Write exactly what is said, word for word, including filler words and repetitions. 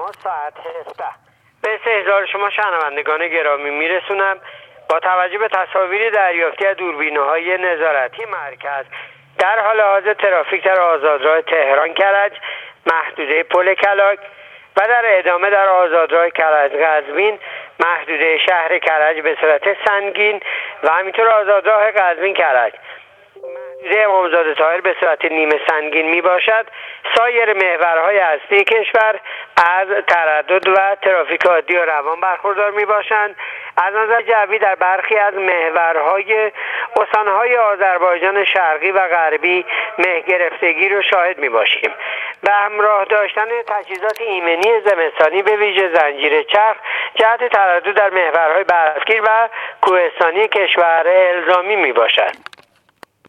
ما ساعت هفده. به استحضار شما شنوندگان گرامی میرسونم با توجه به تصاویر دریافتی از دوربین‌های نظارتی مرکز در حال حاضر ترافیک در آزادراه تهران کرج، محدوده پل کلاک و در ادامه در آزادراه کرج قزوین، محدوده شهر کرج به صورت سنگین و همینطور آزادراه قزوین کرج، محدوده امامزاده طاهر به صورت نیمه سنگین می باشد. سایر محورهای اصلی کشور از تردد و ترافیک عادی و روان برخوردار می باشند. از نظر جوی در برخی از محورهای استانهای آذربایجان شرقی و غربی مه گرفتگی رو شاهد می باشیم. به همراه داشتن تجهیزات ایمنی زمستانی به ویژه زنجیر چرخ جهت تردد در محورهای برفگیر و کوهستانی کشور الزامی می باشد.